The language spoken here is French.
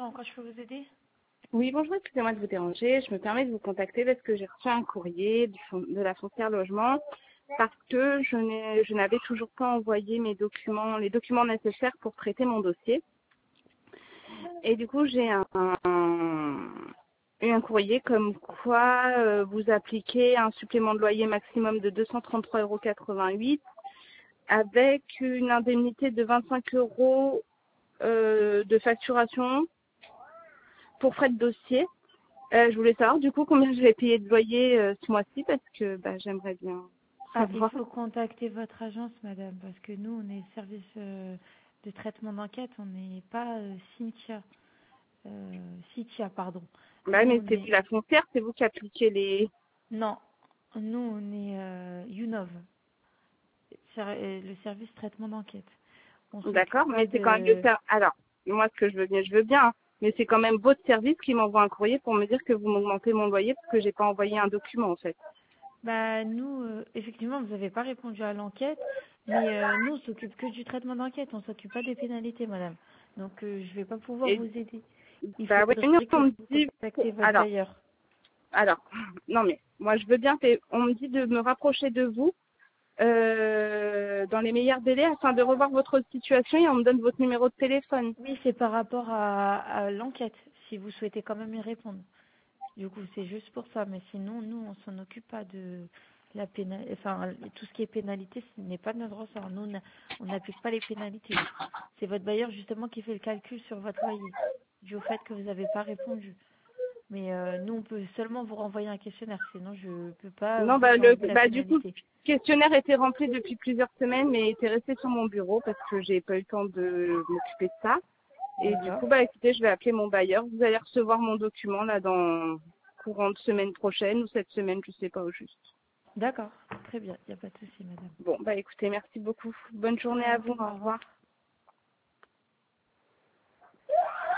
bonjour, en quoi je peux vous aider? Oui, bonjour, excusez-moi de vous déranger. Je me permets de vous contacter parce que j'ai reçu un courrier de la foncière logement parce que je n'avais toujours pas envoyé mes documents, les documents nécessaires pour traiter mon dossier. Et du coup, j'ai eu un courrier comme quoi vous appliquez un supplément de loyer maximum de 233,88 € avec une indemnité de 25 € de facturation pour frais de dossier. Je voulais savoir du coup combien je vais payer de loyer ce mois-ci parce que j'aimerais bien Ah, il savoir. faut contacter votre agence, madame, parce que nous, on est service de traitement d'enquête, on n'est pas Citia, pardon. Bah, Nous, mais on c'est est... la foncière, c'est vous qui appliquez les... Non, nous, on est UNOV, le service traitement d'enquête. On s'occupe D'accord, pas mais c'est quand même le de... service. Alors, moi ce que je veux bien, hein, mais c'est quand même votre service qui m'envoie un courrier pour me dire que vous m'augmentez mon loyer parce que j'ai pas envoyé un document en fait. Bah, nous, effectivement, vous n'avez pas répondu à l'enquête, mais nous, on s'occupe que du traitement d'enquête, on s'occupe pas des pénalités, madame. Donc, je vais pas pouvoir Et vous aider. Il bah oui, non, faudrait que on me vous dit... contactiez votre Alors, bailleur. alors, non mais moi je veux bien, on me dit de me rapprocher de vous dans les meilleurs délais afin de revoir votre situation et on me donne votre numéro de téléphone. Oui, c'est par rapport à l'enquête, si vous souhaitez quand même y répondre. Du coup, c'est juste pour ça, mais sinon, nous, on s'en occupe pas de la pénalité, enfin, tout ce qui est pénalité, ce n'est pas de notre ressort. Nous, on n'applique pas les pénalités. C'est votre bailleur, justement, qui fait le calcul sur votre loyer, dû au fait que vous n'avez pas répondu. Mais nous, on peut seulement vous renvoyer un questionnaire, sinon je ne peux pas Non, vous enlever la du coup, pénalité. le questionnaire était rempli depuis plusieurs semaines, mais était resté sur mon bureau parce que j'ai pas eu le temps de m'occuper de ça. Et du D'accord. coup, écoutez, je vais appeler mon bailleur. Vous allez recevoir mon document là dans courant de semaine prochaine ou cette semaine, je sais pas au juste. D'accord. Très bien. Il n'y a pas de souci, madame. Bon, écoutez, merci beaucoup. Bonne De journée à rien. vous. Au Au revoir. revoir.